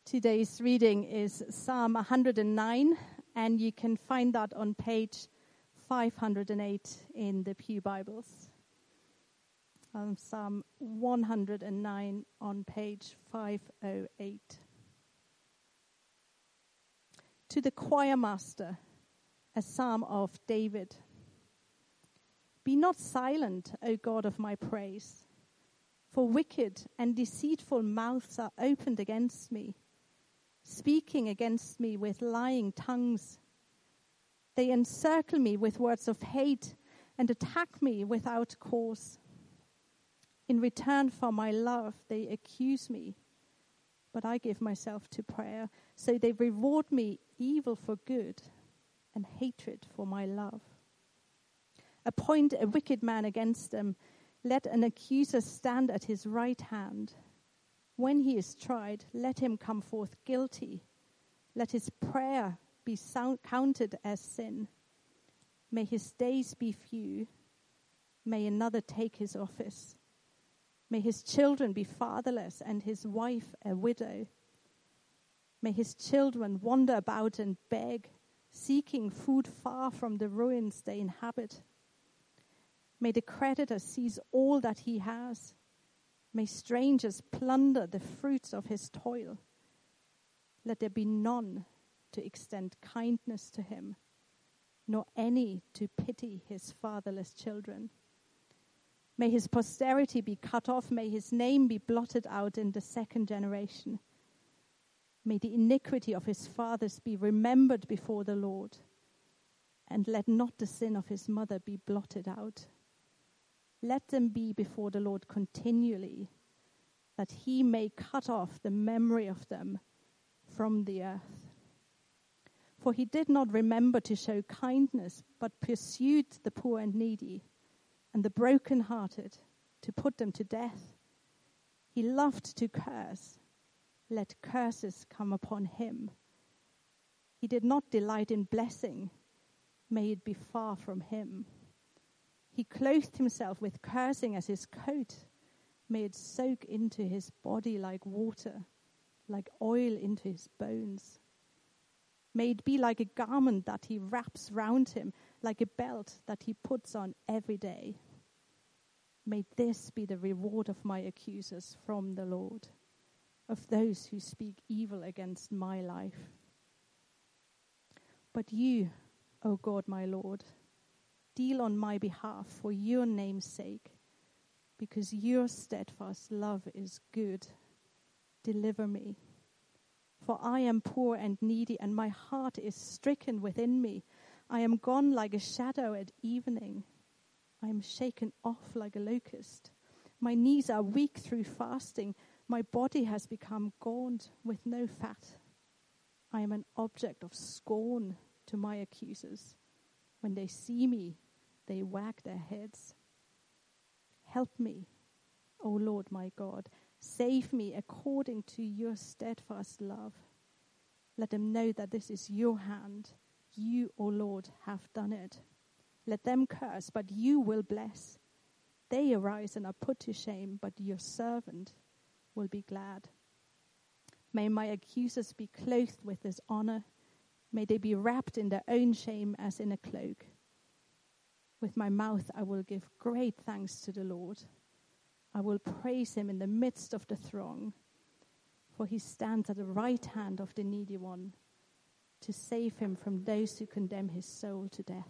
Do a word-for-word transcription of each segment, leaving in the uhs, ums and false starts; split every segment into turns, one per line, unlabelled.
Today's reading is Psalm one hundred nine, and you can find that on page five hundred eight in the Pew Bibles. Um, Psalm one hundred nine on page five oh eight. To the choir master, a psalm of David. Be not silent, O God of my praise, for wicked and deceitful mouths are opened against me, speaking against me with lying tongues. They encircle me with words of hate and attack me without cause. In return for my love, they accuse me, but I give myself to prayer. So they reward me evil for good and hatred for my love. Appoint a wicked man against them. Let an accuser stand at his right hand. When he is tried, let him come forth guilty. Let his prayer be sound, counted as sin. May his days be few. May another take his office. May his children be fatherless and his wife a widow. May his children wander about and beg, seeking food far from the ruins they inhabit. May the creditor seize all that he has. May strangers plunder the fruits of his toil. Let there be none to extend kindness to him, nor any to pity his fatherless children. May his posterity be cut off. May his name be blotted out in the second generation. May the iniquity of his fathers be remembered before the Lord, and let not the sin of his mother be blotted out. Let them be before the Lord continually, that he may cut off the memory of them from the earth. For he did not remember to show kindness, but pursued the poor and needy, and the brokenhearted, to put them to death. He loved to curse. Let curses come upon him. He did not delight in blessing. May it be far from him. He clothed himself with cursing as his coat. May it soak into his body like water, like oil into his bones. May it be like a garment that he wraps round him, like a belt that he puts on every day. May this be the reward of my accusers from the Lord, of those who speak evil against my life. But you, O God, my Lord, deal on my behalf for your name's sake, because your steadfast love is good. Deliver me. For I am poor and needy, and my heart is stricken within me. I am gone like a shadow at evening. I am shaken off like a locust. My knees are weak through fasting. My body has become gaunt with no fat. I am an object of scorn to my accusers. When they see me, they wag their heads. Help me, O Lord my God. Save me according to your steadfast love. Let them know that this is your hand. You, O Lord, have done it. Let them curse, but you will bless. They arise and are put to shame, but your servant will be glad. May my accusers be clothed with this honor. May they be wrapped in their own shame as in a cloak. With my mouth I will give great thanks to the Lord. I will praise him in the midst of the throng, for he stands at the right hand of the needy one, to save him from those who condemn his soul to death.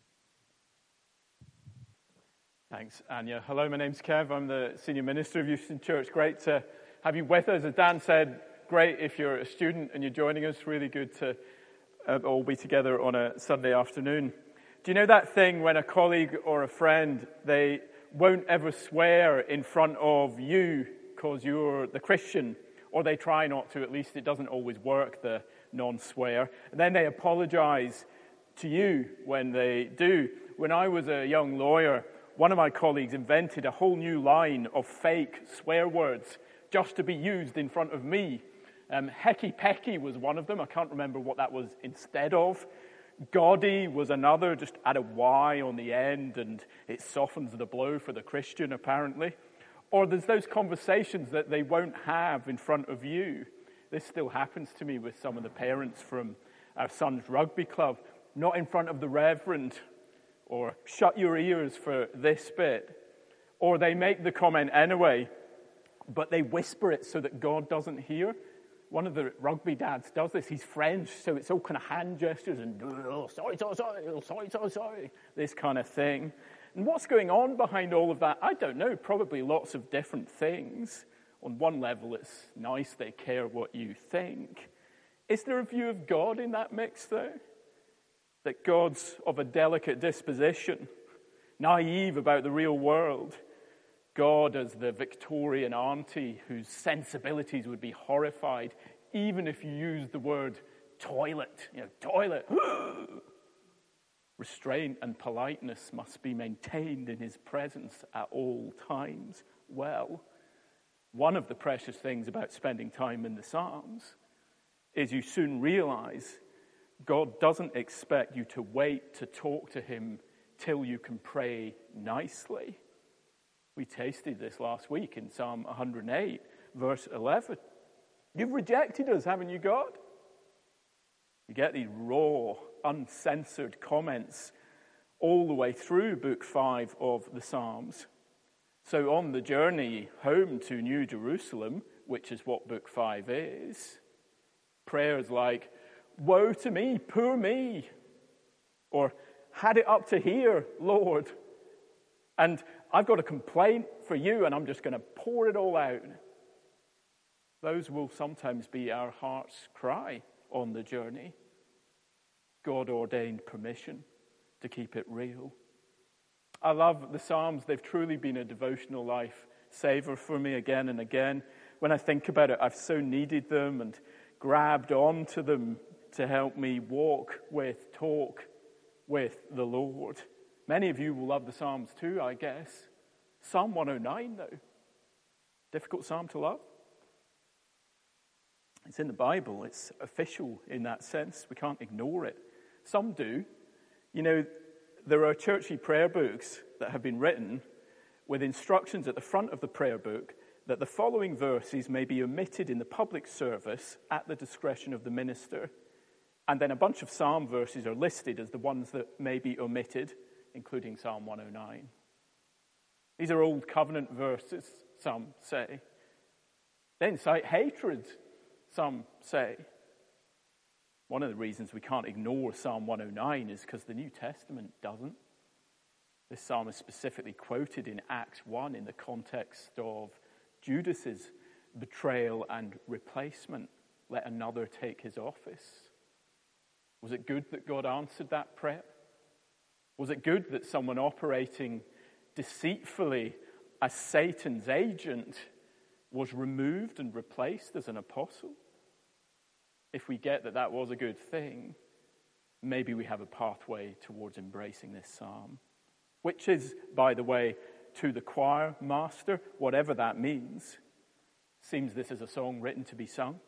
Thanks, Anya. Hello, my name's Kev. I'm the Senior Minister of Euston Church. Great to have you with us. As Dan said, great if you're a student and you're joining us. Really good to uh, all be together on a Sunday afternoon. Do you know that thing when a colleague or a friend, they won't ever swear in front of you because you're the Christian, or they try not to, at least it doesn't always work, the non-swear, and then they apologize to you when they do. When I was a young lawyer, one of my colleagues invented a whole new line of fake swear words just to be used in front of me. Um, Hecky pecky was one of them. I can't remember what that was instead of. Gaudy was another, just add a Y on the end and it softens the blow for the Christian, apparently. Or there's those conversations that they won't have in front of you. This still happens to me with some of the parents from our son's rugby club. Not in front of the reverend, or shut your ears for this bit. Or they make the comment anyway, but they whisper it so that God doesn't hear. One of the rugby dads does this. He's French, so it's all kind of hand gestures and oh, sorry, sorry, sorry, sorry, sorry, sorry, this kind of thing. And what's going on behind all of that? I don't know. Probably lots of different things. On one level, it's nice they care what you think. Is there a view of God in that mix, though? That God's of a delicate disposition, naive about the real world. God as the Victorian auntie whose sensibilities would be horrified even if you used the word toilet. You know, toilet. Restraint and politeness must be maintained in his presence at all times. Well, one of the precious things about spending time in the Psalms is you soon realize God doesn't expect you to wait to talk to him till you can pray nicely. We tasted this last week in Psalm one hundred eight, verse eleven. You've rejected us, haven't you, God? You get these raw, uncensored comments all the way through book five of the Psalms. So on the journey home to New Jerusalem, which is what book five is, prayers like, woe to me, poor me, or had it up to here, Lord, and I've got a complaint for you and I'm just going to pour it all out. Those will sometimes be our heart's cry on the journey. God ordained permission to keep it real. I love the Psalms. They've truly been a devotional life saver for me again and again. When I think about it, I've so needed them and grabbed onto them to help me walk with, talk with the Lord. Many of you will love the Psalms too, I guess. Psalm one oh nine, though. Difficult psalm to love. It's in the Bible. It's official in that sense. We can't ignore it. Some do. You know, there are churchy prayer books that have been written with instructions at the front of the prayer book that the following verses may be omitted in the public service at the discretion of the minister. And then a bunch of psalm verses are listed as the ones that may be omitted, including Psalm one oh nine. These are old covenant verses, some say. They incite hatred, some say. One of the reasons we can't ignore Psalm one oh nine is because the New Testament doesn't. This psalm is specifically quoted in Acts one in the context of Judas's betrayal and replacement. Let another take his office. Was it good that God answered that prayer? Was it good that someone operating deceitfully as Satan's agent was removed and replaced as an apostle? If we get that that was a good thing, maybe we have a pathway towards embracing this psalm, which is, by the way, to the choir master, whatever that means. Seems this is a song written to be sung.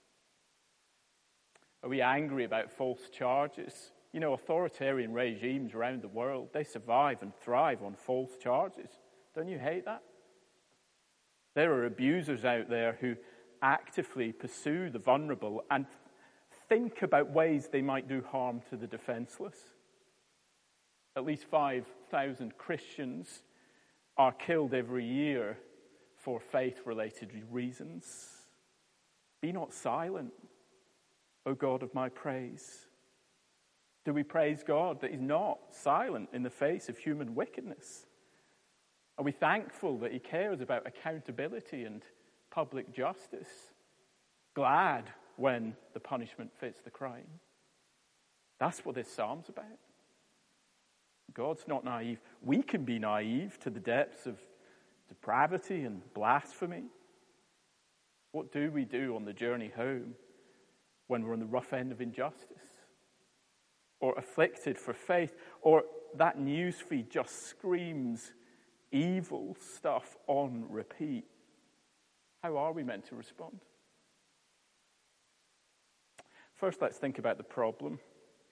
Are we angry about false charges? You know, authoritarian regimes around the world, they survive and thrive on false charges. Don't you hate that? There are abusers out there who actively pursue the vulnerable and think about ways they might do harm to the defenseless. At least five thousand Christians are killed every year for faith-related reasons. Be not silent, O God of my praise. Do we praise God that he's not silent in the face of human wickedness? Are we thankful that he cares about accountability and public justice? Glad when the punishment fits the crime? That's what this psalm's about. God's not naive. We can be naive to the depths of depravity and blasphemy. What do we do on the journey home when we're on the rough end of injustice? Or afflicted for faith? Or that newsfeed just screams evil stuff on repeat? How are we meant to respond? First, let's think about the problem.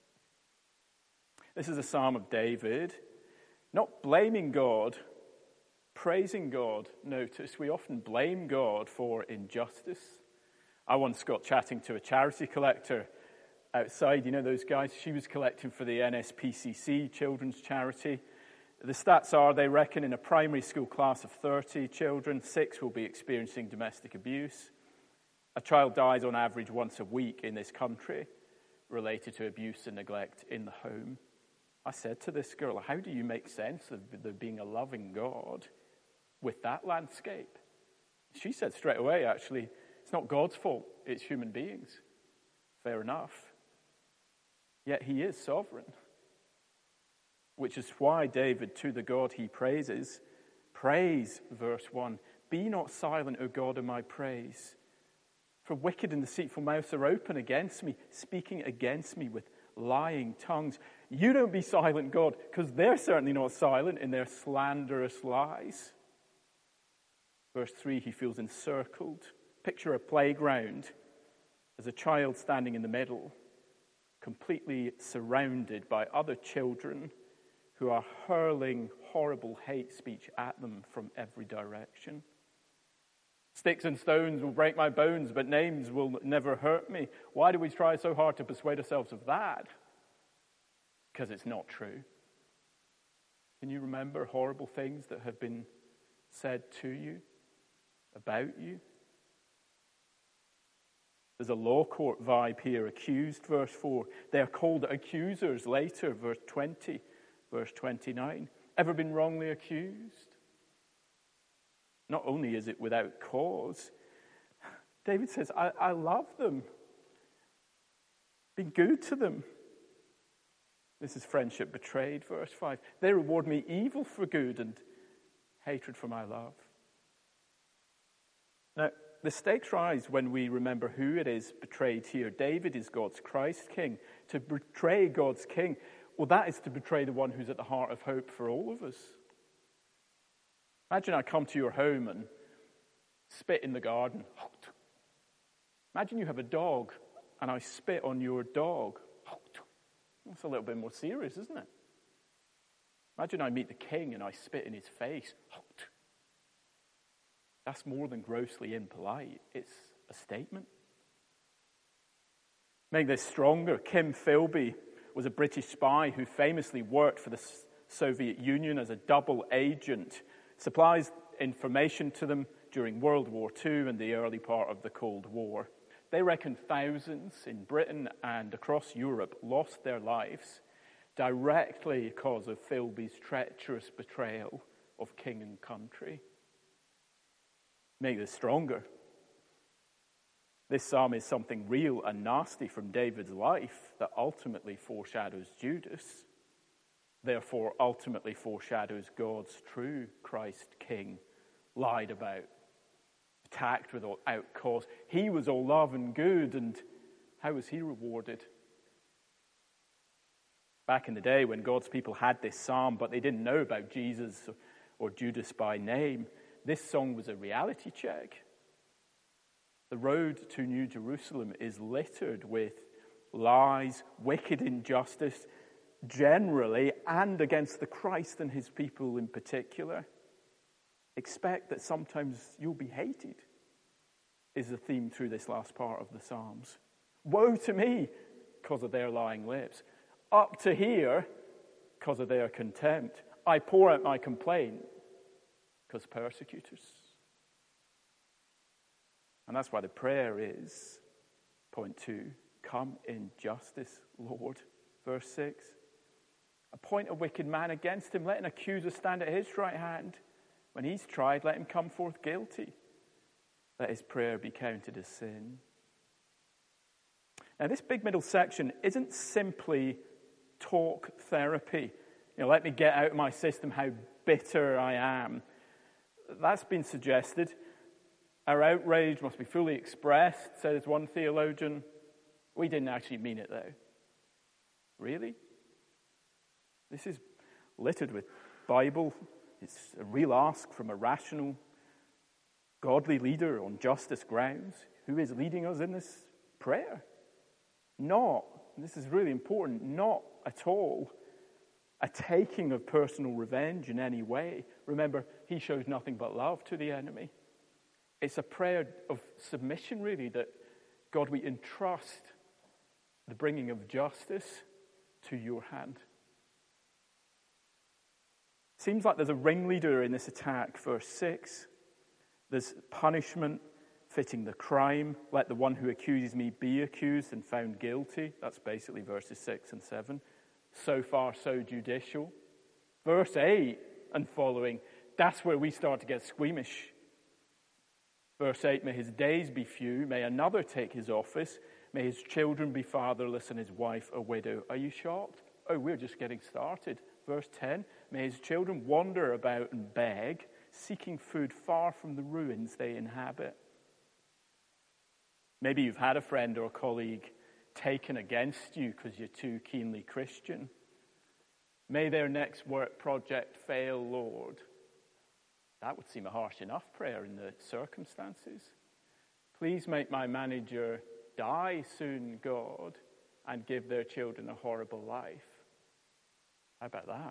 This is a psalm of David, not blaming God, praising God. Notice we often blame God for injustice. I once got chatting to a charity collector outside. You know those guys? She was collecting for the N S P C C, children's charity. The stats are, they reckon, in a primary school class of thirty children, six will be experiencing domestic abuse. A child dies on average once a week in this country related to abuse and neglect in the home. I said to this girl, how do you make sense of there being a loving God with that landscape? She said straight away, actually, it's not God's fault, it's human beings. Fair enough. Yet he is sovereign. Which is why David, to the God he praises, praise, verse one, be not silent, O God, of my praise. For wicked and deceitful mouths are open against me, speaking against me with lying tongues. You don't be silent, God, because they're certainly not silent in their slanderous lies. Verse three, he feels encircled. Picture a playground as a child standing in the middle, completely surrounded by other children who are hurling horrible hate speech at them from every direction. Sticks and stones will break my bones, but names will never hurt me. Why do we try so hard to persuade ourselves of that? Because it's not true. Can you remember horrible things that have been said to you, about you? There's a law court vibe here. Accused, verse four. They are called accusers later, verse twenty, verse twenty-nine. Ever been wrongly accused? Not only is it without cause, David says, I, I love them. Be good to them. This is friendship betrayed, verse five. They reward me evil for good and hatred for my love. Now, the stakes rise when we remember who it is betrayed here. David is God's Christ King. To betray God's King, well, that is to betray the one who's at the heart of hope for all of us. Imagine I come to your home and spit in the garden. Imagine you have a dog and I spit on your dog. That's a little bit more serious, isn't it? Imagine I meet the king and I spit in his face. That's more than grossly impolite. It's a statement. Make this stronger. Kim Philby was a British spy who famously worked for the Soviet Union as a double agent, supplies information to them during World War Two and the early part of the Cold War. They reckon thousands in Britain and across Europe lost their lives directly because of Philby's treacherous betrayal of king and country. Make this stronger. This psalm is something real and nasty from David's life that ultimately foreshadows Judas, therefore ultimately foreshadows God's true Christ King, lied about, attacked without cause. He was all love and good, and how was he rewarded? Back in the day when God's people had this psalm, but they didn't know about Jesus or Judas by name, this song was a reality check. The road to New Jerusalem is littered with lies, wicked injustice, generally, and against the Christ and his people in particular. Expect that sometimes you'll be hated, is the theme through this last part of the Psalms. Woe to me, because of their lying lips. Up to here, because of their contempt. I pour out my complaint, because persecutors. And that's why the prayer is, point two, come in justice, Lord. Verse six, appoint a wicked man against him. Let an accuser stand at his right hand. When he's tried, let him come forth guilty. Let his prayer be counted as sin. Now, this big middle section isn't simply talk therapy. You know, let me get out of my system how bitter I am. That's been suggested. Our outrage must be fully expressed, says one theologian. We didn't actually mean it, though. Really? This is littered with Bible. It's a real ask from a rational, godly leader on justice grounds who is leading us in this prayer. Not, and this is really important, not at all a taking of personal revenge in any way. Remember, he shows nothing but love to the enemy. It's a prayer of submission, really, that God, we entrust the bringing of justice to your hand. Seems like there's a ringleader in this attack. Verse six, there's punishment fitting the crime. Let the one who accuses me be accused and found guilty. That's basically verses six and seven. So far, so judicial. Verse eight and following, that's where we start to get squeamish. Verse eight, may his days be few, may another take his office, may his children be fatherless and his wife a widow. Are you shocked? Oh, we're just getting started. Verse ten, may his children wander about and beg, seeking food far from the ruins they inhabit. Maybe you've had a friend or a colleague taken against you because you're too keenly Christian. May their next work project fail, Lord. That would seem a harsh enough prayer in the circumstances. Please make my manager die soon, God, and give their children a horrible life. How about that?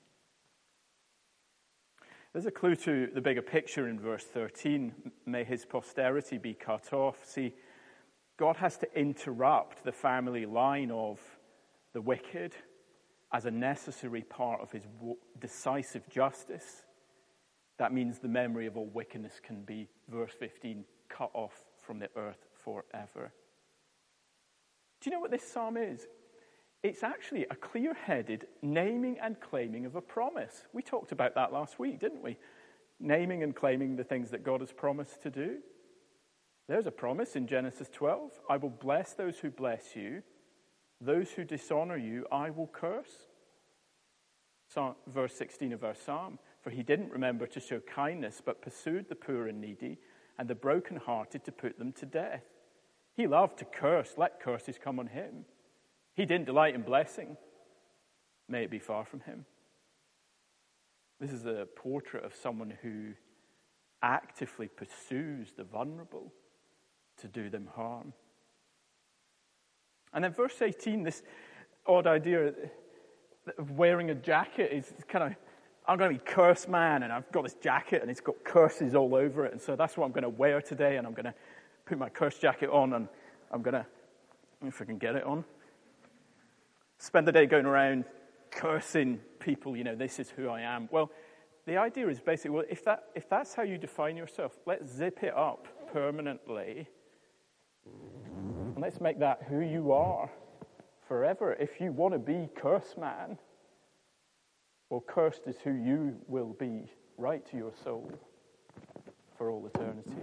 There's a clue to the bigger picture in verse thirteen. May his posterity be cut off. See, God has to interrupt the family line of the wicked as a necessary part of his decisive justice. That means the memory of all wickedness can be, verse fifteen, cut off from the earth forever. Do you know what this psalm is? It's actually a clear-headed naming and claiming of a promise. We talked about that last week, didn't we? Naming and claiming the things that God has promised to do. There's a promise in Genesis twelve. I will bless those who bless you. Those who dishonor you, I will curse. So, verse sixteen of our psalm. For he didn't remember to show kindness, but pursued the poor and needy, and the brokenhearted to put them to death. He loved to curse. Let curses come on him. He didn't delight in blessing. May it be far from him. This is a portrait of someone who actively pursues the vulnerable to do them harm. And then verse eighteen, this odd idea of wearing a jacket is kind of, I'm going to be curse man, and I've got this jacket, and it's got curses all over it, and so that's what I'm going to wear today, and I'm going to put my curse jacket on, and I'm going to, if I can get it on, spend the day going around cursing people, you know, this is who I am. Well, the idea is basically, well, if that if that's how you define yourself, let's zip it up permanently, and let's make that who you are forever. If you want to be curse man, well, cursed is who you will be, right to your soul, for all eternity.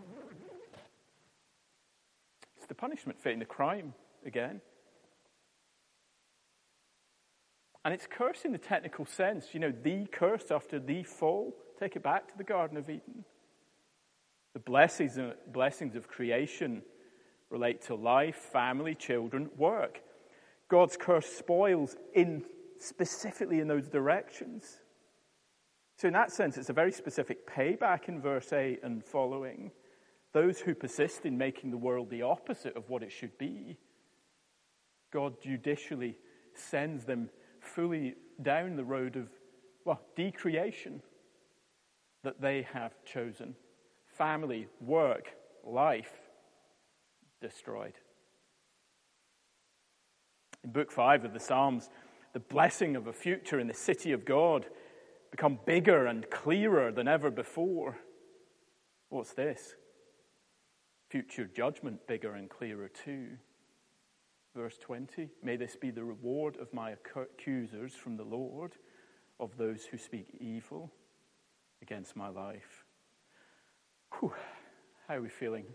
It's the punishment fitting the crime again. And it's curse in the technical sense, you know, the curse after the fall. Take it back to the Garden of Eden. The blessings, blessings of creation relate to life, family, children, work. God's curse spoils in specifically in those directions. So in that sense, it's a very specific payback in verse eight and following. Those who persist in making the world the opposite of what it should be, God judicially sends them fully down the road of, well, decreation that they have chosen. Family, work, life, destroyed. In book five of the Psalms, the blessing of a future in the city of God become bigger and clearer than ever before. What's this? Future judgment bigger and clearer too. Verse twenty, may this be the reward of my accusers from the Lord, of those who speak evil against my life. Whew, how are we feeling?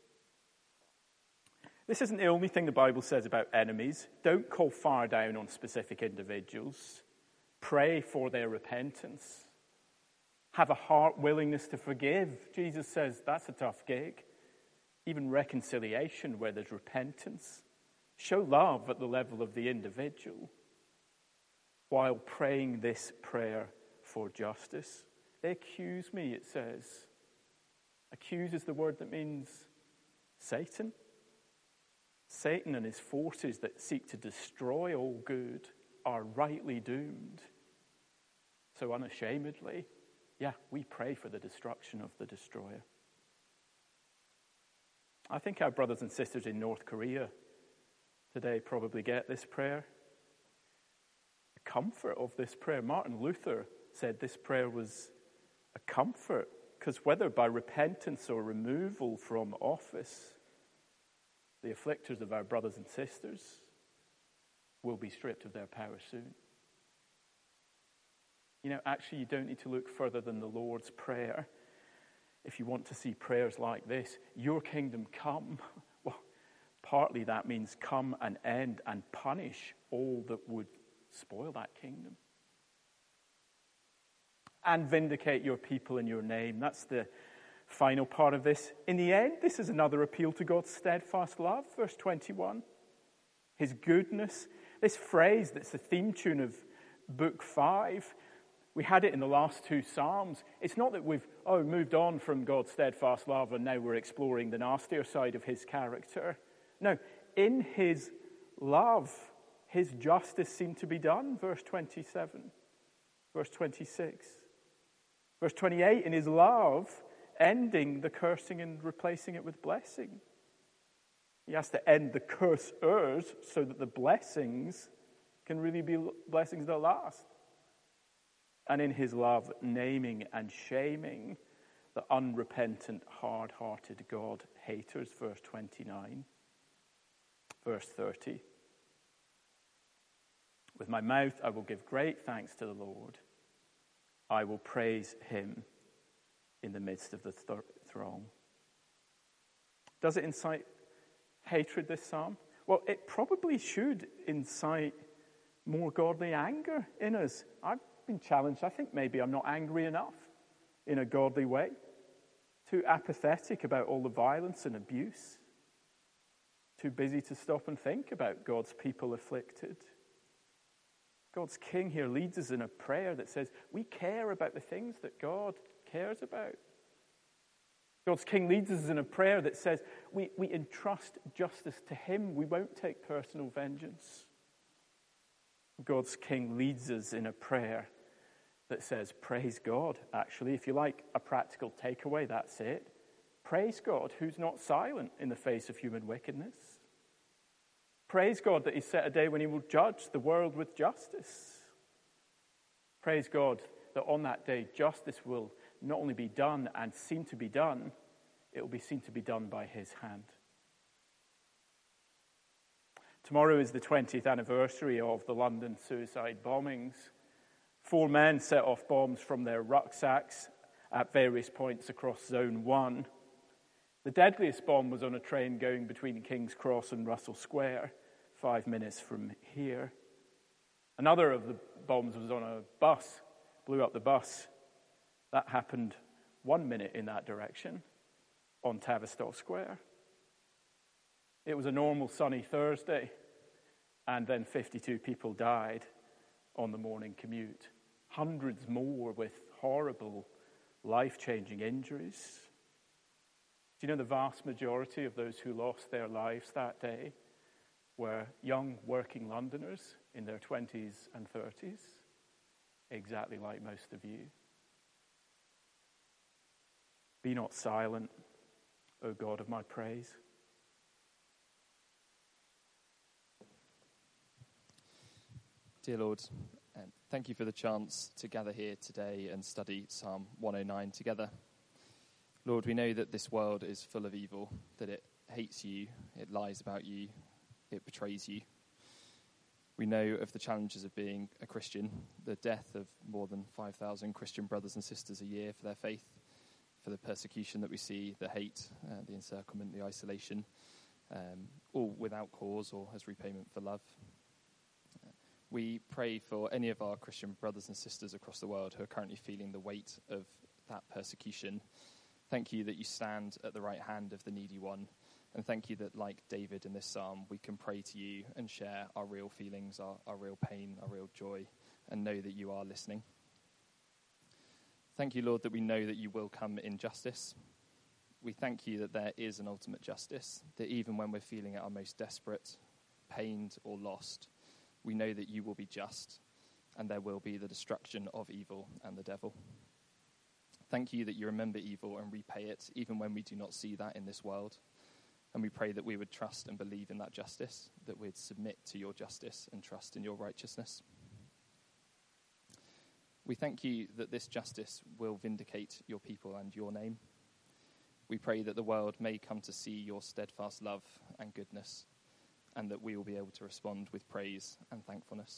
This isn't the only thing the Bible says about enemies. Don't call fire down on specific individuals. Pray for their repentance. Have a heart willingness to forgive. Jesus says that's a tough gig. Even reconciliation where there's repentance. Show love at the level of the individual while praying this prayer for justice. They accuse me, it says. Accuse is the word that means Satan. Satan and his forces that seek to destroy all good are rightly doomed. So unashamedly, yeah, we pray for the destruction of the destroyer. I think our brothers and sisters in North Korea today probably get this prayer. The comfort of this prayer. Martin Luther said this prayer was a comfort, because whether by repentance or removal from office, the afflictors of our brothers and sisters will be stripped of their power soon. You know, actually, you don't need to look further than the Lord's Prayer if you want to see prayers like this. Your kingdom come. Well, partly that means come and end and punish all that would spoil that kingdom. And vindicate your people in your name. That's the final part of this. In the end, this is another appeal to God's steadfast love. Verse twenty-one. His goodness. This phrase that's the theme tune of book five. We had it in the last two Psalms. It's not that we've, oh, moved on from God's steadfast love and now we're exploring the nastier side of his character. No, in his love, his justice seemed to be done. Verse twenty-seven. Verse twenty-six. Verse twenty-eight, in his love, ending the cursing and replacing it with blessing. He has to end the cursers so that the blessings can really be blessings that last. And in his love, naming and shaming the unrepentant, hard-hearted God-haters. Verse twenty-nine. Verse thirty. With my mouth I will give great thanks to the Lord. I will praise him in the midst of the th- throng. Does it incite hatred, this psalm? Well, it probably should incite more godly anger in us. I've been challenged. I think maybe I'm not angry enough in a godly way. Too apathetic about all the violence and abuse. Too busy to stop and think about God's people afflicted. God's King here leads us in a prayer that says we care about the things that God cares about. God's King leads us in a prayer that says we, we entrust justice to him. We won't take personal vengeance. God's King leads us in a prayer that says, praise God, actually. If you like a practical takeaway, that's it. Praise God, who's not silent in the face of human wickedness. Praise God that he's set a day when he will judge the world with justice. Praise God that on that day, justice will not only be done and seem to be done, it will be seen to be done by his hand. Tomorrow is the twentieth anniversary of the London suicide bombings. Four men set off bombs from their rucksacks at various points across Zone one. The deadliest bomb was on a train going between King's Cross and Russell Square, five minutes from here. Another of the bombs was on a bus, blew up the bus. That happened one minute in that direction on Tavistock Square. It was a normal sunny Thursday, and then fifty-two people died on the morning commute. Hundreds more with horrible, life-changing injuries. Do you know the vast majority of those who lost their lives that day were young working Londoners in their twenties and thirties, exactly like most of you? Be not silent, O God of my praise.
Dear Lord, um, thank you for the chance to gather here today and study Psalm one oh nine together. Lord, we know that this world is full of evil, that it hates you, it lies about you, it betrays you. We know of the challenges of being a Christian, the death of more than five thousand Christian brothers and sisters a year for their faith, for the persecution that we see, the hate, uh, the encirclement, the isolation, um, all without cause or as repayment for love. We pray for any of our Christian brothers and sisters across the world who are currently feeling the weight of that persecution. Thank you that you stand at the right hand of the needy one. And thank you that, like David in this psalm, we can pray to you and share our real feelings, our, our real pain, our real joy, and know that you are listening. Thank you, Lord, that we know that you will come in justice. We thank you that there is an ultimate justice, that even when we're feeling at our most desperate, pained, or lost, we know that you will be just, and there will be the destruction of evil and the devil. Thank you that you remember evil and repay it, even when we do not see that in this world. And we pray that we would trust and believe in that justice, that we'd submit to your justice and trust in your righteousness. We thank you that this justice will vindicate your people and your name. We pray that the world may come to see your steadfast love and goodness, and that we will be able to respond with praise and thankfulness.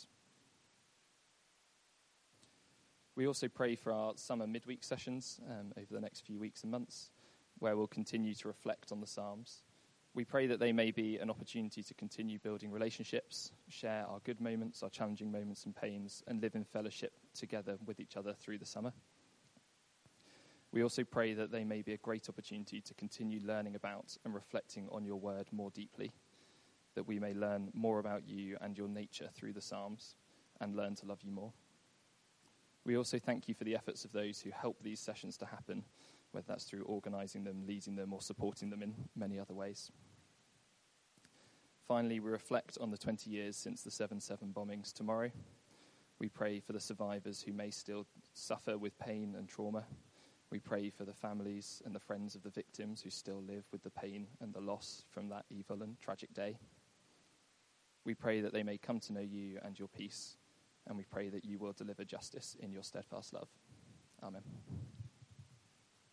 We also pray for our summer midweek sessions um, over the next few weeks and months, where we'll continue to reflect on the Psalms. We pray that they may be an opportunity to continue building relationships, share our good moments, our challenging moments and pains, and live in fellowship together with each other through the summer. We also pray that they may be a great opportunity to continue learning about and reflecting on your word more deeply, that we may learn more about you and your nature through the Psalms and learn to love you more. We also thank you for the efforts of those who help these sessions to happen, whether that's through organising them, leading them, or supporting them in many other ways. Finally, we reflect on the twenty years since the seven seven bombings tomorrow. We pray for the survivors who may still suffer with pain and trauma. We pray for the families and the friends of the victims who still live with the pain and the loss from that evil and tragic day. We pray that they may come to know you and your peace, and we pray that you will deliver justice in your steadfast love. Amen.